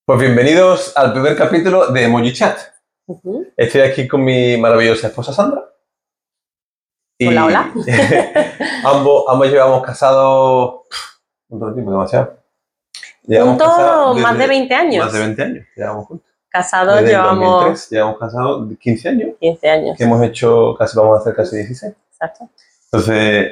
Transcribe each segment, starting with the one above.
Pues bienvenidos al primer capítulo de Emoji Chat. Estoy aquí con mi maravillosa esposa Sandra. Y Hola, hola. ambos llevamos casados un tiempo, demasiado. Juntos más de 20 años. Más de 20 años llevamos juntos. Casados Desde llevamos el 2003 llevamos casados 15 años. 15 años. Que hemos hecho, vamos a hacer casi 16. Exacto. Entonces,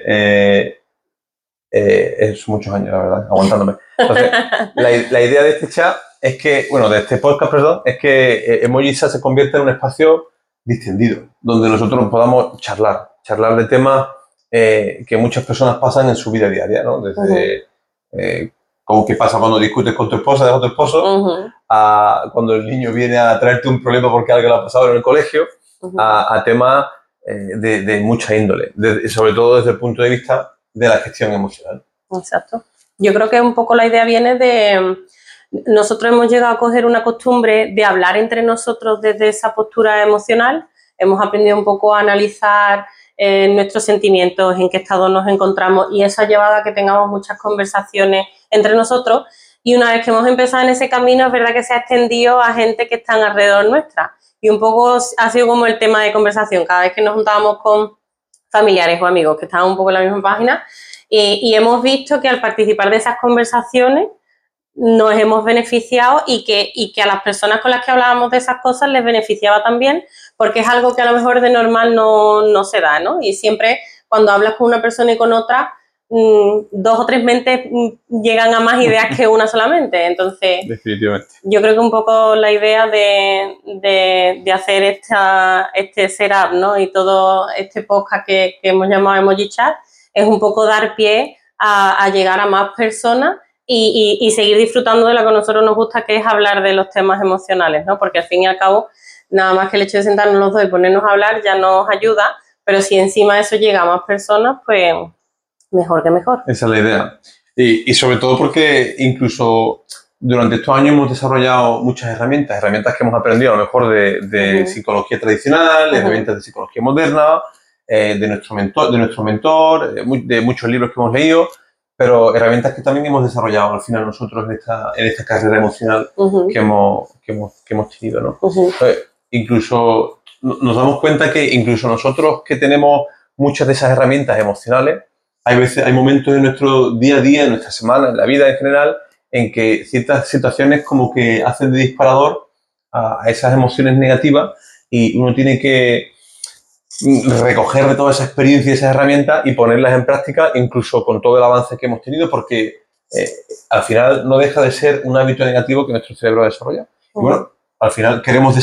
es muchos años, la verdad, aguantándome. Entonces, la idea de este chat es que, bueno, de este podcast, perdón, es que Emoji Chat se convierta en un espacio distendido, donde nosotros podamos charlar de temas que muchas personas pasan en su vida diaria, ¿no? Desde como qué pasa cuando discutes con tu esposa, dejas a tu esposo, a cuando el niño viene a traerte un problema porque algo le ha pasado en el colegio, a temas de mucha índole, sobre todo desde el punto de vista de la gestión emocional. Exacto. Yo creo que un poco la idea viene de... Nosotros hemos llegado a coger una costumbre de hablar entre nosotros desde esa postura emocional. Hemos aprendido un poco a analizar nuestros sentimientos, en qué estado nos encontramos, y eso ha llevado a que tengamos muchas conversaciones entre nosotros. Y una vez que hemos empezado en ese camino, es verdad que se ha extendido a gente que están alrededor nuestra. Y un poco ha sido como el tema de conversación. Cada vez que nos juntábamos con familiares o amigos que estaban un poco en la misma página, y hemos visto que al participar de esas conversaciones nos hemos beneficiado y que a las personas con las que hablábamos de esas cosas les beneficiaba también, porque es algo que a lo mejor de normal no se da, ¿no? Y siempre cuando hablas con una persona y con otra, dos o tres mentes llegan a más ideas que una solamente. Entonces, definitivamente, yo creo que un poco la idea de hacer este setup, ¿no? Y todo este podcast que hemos llamado Emoji Chat es un poco dar pie a llegar a más personas y seguir disfrutando de lo que a nosotros nos gusta, que es hablar de los temas emocionales, ¿no? Porque al fin y al cabo, nada más que el hecho de sentarnos los dos y ponernos a hablar ya nos ayuda, pero si encima de eso llega a más personas, pues mejor que mejor. Esa es la idea. Y sobre todo porque incluso durante estos años hemos desarrollado muchas herramientas que hemos aprendido a lo mejor de psicología tradicional, herramientas de psicología moderna, de nuestro mentor, de muchos libros que hemos leído, pero herramientas que también hemos desarrollado al final nosotros en esta carrera emocional que hemos tenido, ¿no? Entonces, incluso nos damos cuenta que incluso nosotros que tenemos muchas de esas herramientas emocionales, hay momentos en nuestro día a día, en nuestra semana, en la vida en general, en que ciertas situaciones como que hacen de disparador a esas emociones negativas, y uno tiene que recoger de toda esa experiencia y esas herramientas y ponerlas en práctica, incluso con todo el avance que hemos tenido, porque al final no deja de ser un hábito negativo que nuestro cerebro desarrolla. Y bueno, al final queremos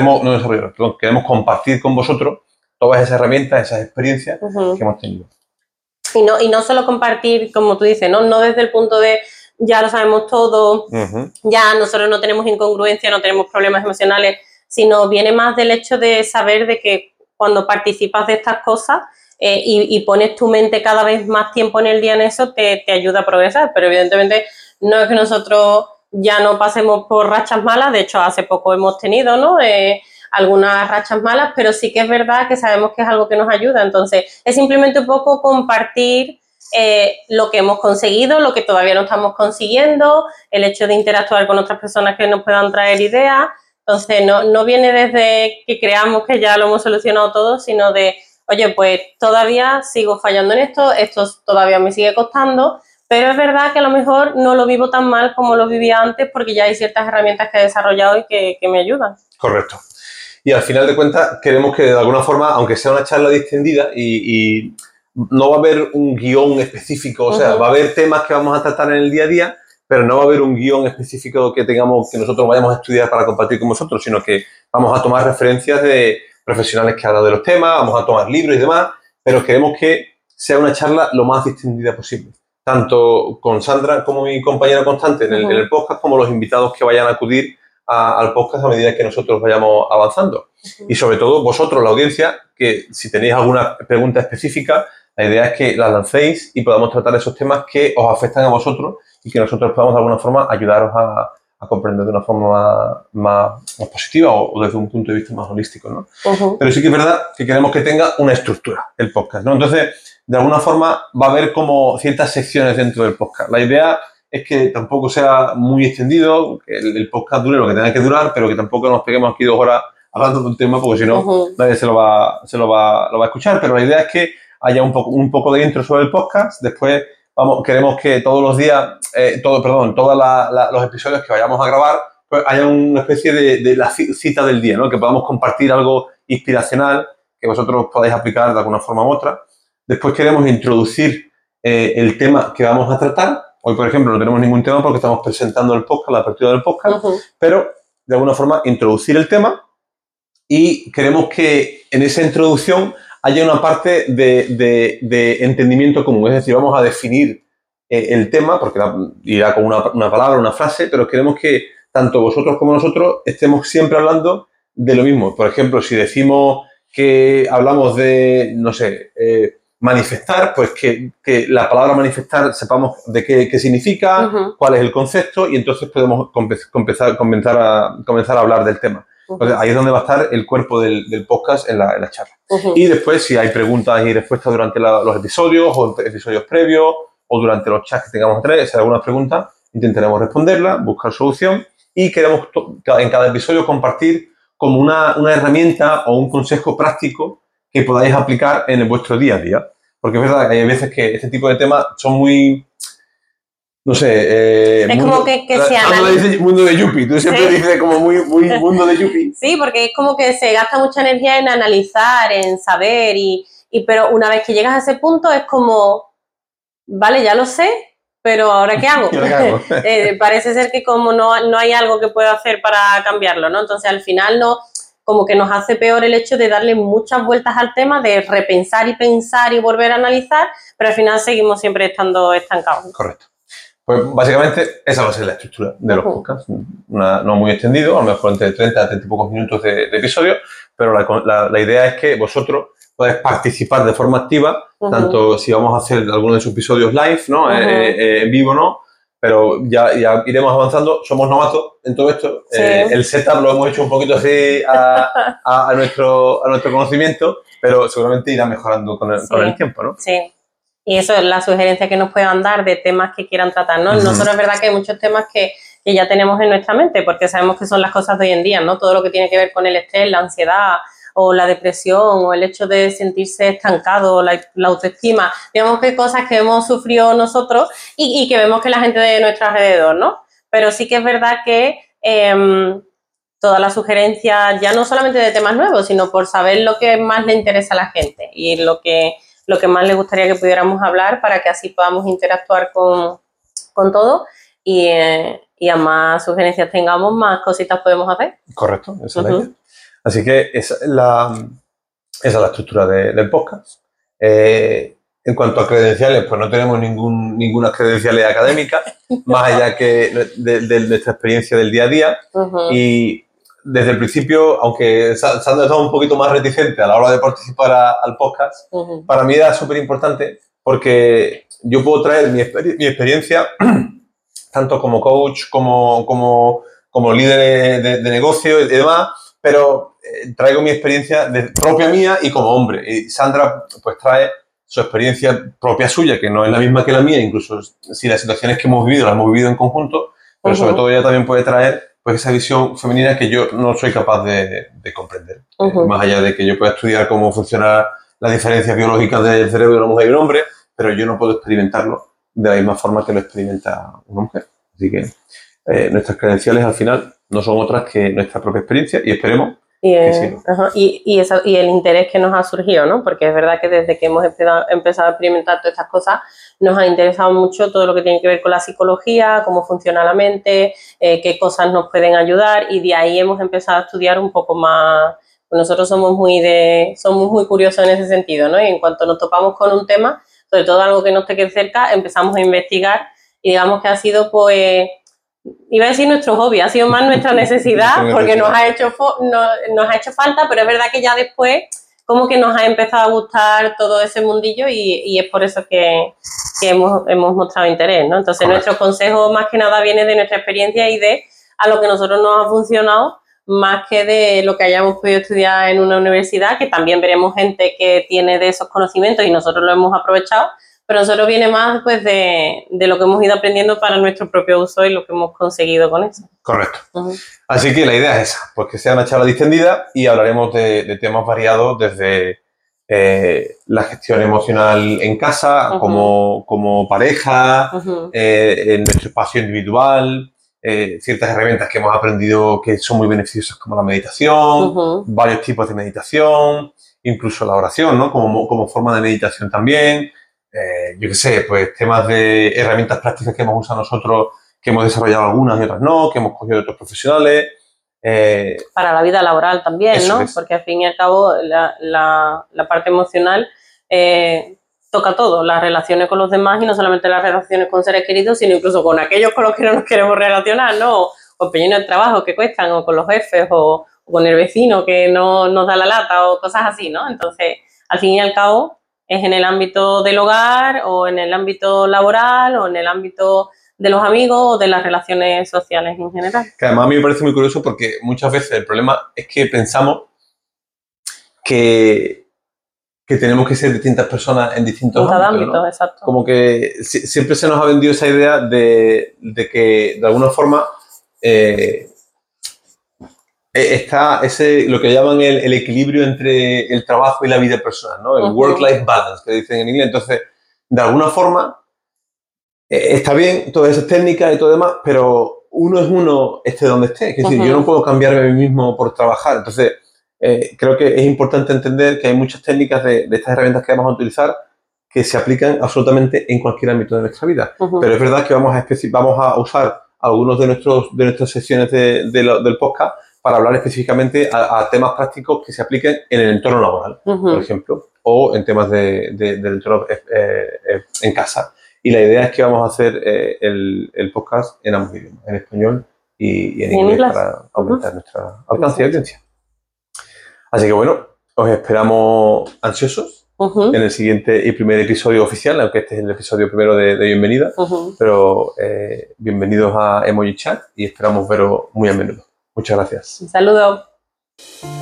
compartir con vosotros todas esas herramientas, esas experiencias que hemos tenido. Y no solo compartir, como tú dices, no desde el punto de ya lo sabemos todo, ya nosotros no tenemos incongruencia, no tenemos problemas emocionales, sino viene más del hecho de saber de que cuando participas de estas cosas y pones tu mente cada vez más tiempo en el día en eso, te ayuda a progresar. Pero evidentemente no es que nosotros ya no pasemos por rachas malas. De hecho, hace poco hemos tenido, ¿no? Algunas rachas malas, pero sí que es verdad que sabemos que es algo que nos ayuda. Entonces, es simplemente un poco compartir lo que hemos conseguido, lo que todavía no estamos consiguiendo, el hecho de interactuar con otras personas que nos puedan traer ideas. Entonces, no viene desde que creamos que ya lo hemos solucionado todo, sino de, oye, pues todavía sigo fallando en esto todavía me sigue costando, pero es verdad que a lo mejor no lo vivo tan mal como lo vivía antes, porque ya hay ciertas herramientas que he desarrollado y que me ayudan. Correcto. Y al final de cuentas queremos que de alguna forma, aunque sea una charla distendida y no va a haber un guión específico, o sea, va a haber temas que vamos a tratar en el día a día, pero no va a haber un guión específico que nosotros vayamos a estudiar para compartir con vosotros, sino que vamos a tomar referencias de profesionales que hablan de los temas, vamos a tomar libros y demás, pero queremos que sea una charla lo más distendida posible, tanto con Sandra como mi compañera constante en el podcast, como los invitados que vayan a acudir al podcast a medida que nosotros vayamos avanzando. Y sobre todo vosotros, la audiencia, que si tenéis alguna pregunta específica, la idea es que la lancéis y podamos tratar esos temas que os afectan a vosotros y que nosotros podamos de alguna forma ayudaros a comprender de una forma más positiva o desde un punto de vista más holístico, ¿no? Pero sí que es verdad que queremos que tenga una estructura el podcast, ¿no? Entonces, de alguna forma va a haber como ciertas secciones dentro del podcast. La idea es que tampoco sea muy extendido, que el podcast dure lo que tenga que durar, pero que tampoco nos peguemos aquí 2 horas hablando de un tema, porque si no, nadie se lo va a escuchar. Pero la idea es que haya un poco de intro sobre el podcast. Después queremos que todos los días, todos los episodios que vayamos a grabar, pues haya una especie de la cita del día, ¿no? Que podamos compartir algo inspiracional que vosotros podáis aplicar de alguna forma u otra. Después queremos introducir el tema que vamos a tratar. Hoy, por ejemplo, no tenemos ningún tema porque estamos presentando el podcast, la apertura del podcast, pero de alguna forma introducir el tema, y queremos que en esa introducción haya una parte de entendimiento común. Es decir, vamos a definir el tema, porque irá con una palabra, una frase, pero queremos que tanto vosotros como nosotros estemos siempre hablando de lo mismo. Por ejemplo, si decimos que hablamos de, no sé, manifestar, pues que la palabra manifestar sepamos de qué significa, cuál es el concepto, y entonces podemos comenzar a hablar del tema. Entonces, ahí es donde va a estar el cuerpo del podcast en la charla. Y después, si hay preguntas y respuestas durante los episodios o episodios previos o durante los chats que tengamos entre, si hay alguna pregunta, intentaremos responderla, buscar solución, y queremos en cada episodio compartir como una herramienta o un consejo práctico que podáis aplicar en vuestro día a día. Porque es verdad que hay veces que este tipo de temas son muy, no sé... es como que se analiza. Mundo de Yuppie, tú siempre dices como muy mundo de Yuppie. Sí, porque es como que se gasta mucha energía en analizar, en saber, pero una vez que llegas a ese punto es como, vale, ya lo sé, pero ¿ahora qué hago? Parece ser que como no hay algo que pueda hacer para cambiarlo, ¿no? Entonces al final como que nos hace peor el hecho de darle muchas vueltas al tema, de repensar y pensar y volver a analizar, pero al final seguimos siempre estando estancados. Correcto. Pues básicamente esa va a ser la estructura de los podcasts. No muy extendido, a lo mejor entre 30 a 30 y pocos minutos de episodio, pero la idea es que vosotros podáis participar de forma activa, tanto si vamos a hacer algunos de sus episodios live, ¿no? En vivo, ¿no? Pero ya iremos avanzando. Somos novatos en todo esto. Sí. El setup lo hemos hecho un poquito así a nuestro conocimiento, pero seguramente irá mejorando con el tiempo, ¿no? Sí. Y eso es la sugerencia que nos puedan dar de temas que quieran tratar, ¿no? Nosotros es verdad que hay muchos temas que ya tenemos en nuestra mente, porque sabemos que son las cosas de hoy en día, ¿no? Todo lo que tiene que ver con el estrés, la ansiedad o la depresión o el hecho de sentirse estancado, la autoestima. Digamos que cosas que hemos sufrido nosotros y que vemos que la gente de nuestro alrededor, ¿no? Pero sí que es verdad que todas las sugerencias, ya no solamente de temas nuevos, sino por saber lo que más le interesa a la gente y lo que más le gustaría que pudiéramos hablar para que así podamos interactuar con todo y a más sugerencias tengamos, más cositas podemos hacer. Correcto, esa es la idea. Así que esa es la estructura del podcast. En cuanto a credenciales, pues no tenemos ninguna credenciales académicas, más allá que de nuestra experiencia del día a día. Y desde el principio, aunque Sandra estaba un poquito más reticente a la hora de participar al podcast, para mí era súper importante porque yo puedo traer mi experiencia tanto como coach, como líder de negocio y demás, pero traigo mi experiencia propia mía y como hombre. Y Sandra pues trae su experiencia propia suya, que no es la misma que la mía, incluso si las situaciones que hemos vivido las hemos vivido en conjunto, pero sobre todo ella también puede traer pues esa visión femenina que yo no soy capaz de comprender. Más allá de que yo pueda estudiar cómo funciona las diferencias biológicas del cerebro de una mujer y un hombre, pero yo no puedo experimentarlo de la misma forma que lo experimenta una mujer. Así que nuestras credenciales al final no son otras que nuestra propia experiencia y esperemos que sí. Y el interés que nos ha surgido, ¿no? Porque es verdad que desde que hemos empezado a experimentar todas estas cosas nos ha interesado mucho todo lo que tiene que ver con la psicología, cómo funciona la mente, qué cosas nos pueden ayudar, y de ahí hemos empezado a estudiar un poco más. Nosotros somos muy curiosos en ese sentido, ¿no? Y en cuanto nos topamos con un tema, sobre todo algo que nos esté cerca, empezamos a investigar y digamos que ha sido, pues, iba a decir nuestro hobby, ha sido más nuestra necesidad porque nos ha hecho falta, pero es verdad que ya después como que nos ha empezado a gustar todo ese mundillo y es por eso que hemos mostrado interés, ¿no? Entonces nuestro consejo más que nada viene de nuestra experiencia y de a lo que a nosotros nos ha funcionado, más que de lo que hayamos podido estudiar en una universidad, que también veremos gente que tiene de esos conocimientos y nosotros lo hemos aprovechado, pero nosotros viene más pues de lo que hemos ido aprendiendo para nuestro propio uso y lo que hemos conseguido con eso. Correcto. Así que la idea es esa, pues que sea una charla distendida y hablaremos de temas variados desde la gestión emocional en casa, como pareja, en nuestro espacio individual, ciertas herramientas que hemos aprendido que son muy beneficiosas como la meditación, varios tipos de meditación, incluso la oración, ¿no? Como forma de meditación también. Yo qué sé, pues temas de herramientas prácticas que hemos usado nosotros, que hemos desarrollado algunas y otras no, que hemos cogido de otros profesionales. Para la vida laboral también, ¿no? Es. Porque al fin y al cabo la parte emocional toca todo, las relaciones con los demás y no solamente las relaciones con seres queridos, sino incluso con aquellos con los que no nos queremos relacionar, ¿no? O compañeros de trabajo que cuestan, o con los jefes, o con el vecino que no nos da la lata, o cosas así, ¿no? Entonces, al fin y al cabo, es en el ámbito del hogar, o en el ámbito laboral, o en el ámbito de los amigos o de las relaciones sociales en general. Que además a mí me parece muy curioso porque muchas veces el problema es que pensamos que tenemos que ser distintas personas en distintos ámbitos, ¿no? Exacto. Como que siempre se nos ha vendido esa idea de que de alguna forma está lo que llaman el equilibrio entre el trabajo y la vida personal, ¿no? El work-life balance, que dicen en inglés. Entonces, de alguna forma, está bien todas esas técnicas y todo demás, pero uno es uno esté donde esté. Es decir, yo no puedo cambiarme a mí mismo por trabajar. Entonces, creo que es importante entender que hay muchas técnicas de estas herramientas que vamos a utilizar que se aplican absolutamente en cualquier ámbito de nuestra vida. Pero es verdad que vamos a usar algunos de nuestras sesiones del podcast para hablar específicamente a temas prácticos que se apliquen en el entorno laboral, por ejemplo, o en temas del entorno en casa. Y la idea es que vamos a hacer el podcast en ambos idiomas, en español y en inglés, para aumentar nuestra alcance y audiencia. Así que bueno, os esperamos ansiosos en el siguiente y primer episodio oficial, aunque este es el episodio primero de bienvenida, pero bienvenidos a Emoji Chat y esperamos veros muy a menudo. Muchas gracias. Un saludo.